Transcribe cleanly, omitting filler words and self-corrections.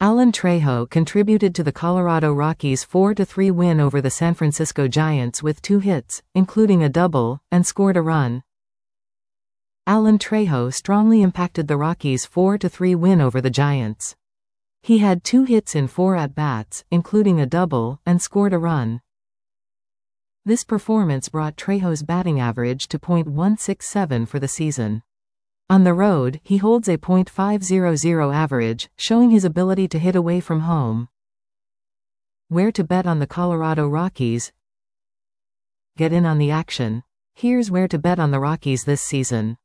Alan Trejo contributed to the Colorado Rockies' 4-3 win over the San Francisco Giants with 2 hits, including a double, and scored a run. Alan Trejo strongly impacted the Rockies' 4-3 win over the Giants. He had 2 hits in 4 at-bats, including a double, and scored a run. This performance brought Trejo's batting average to .167 for the season. On the road, he holds a .500 average, showing his ability to hit away from home. Where to bet on the Colorado Rockies? Get in on the action. Here's where to bet on the Rockies this season.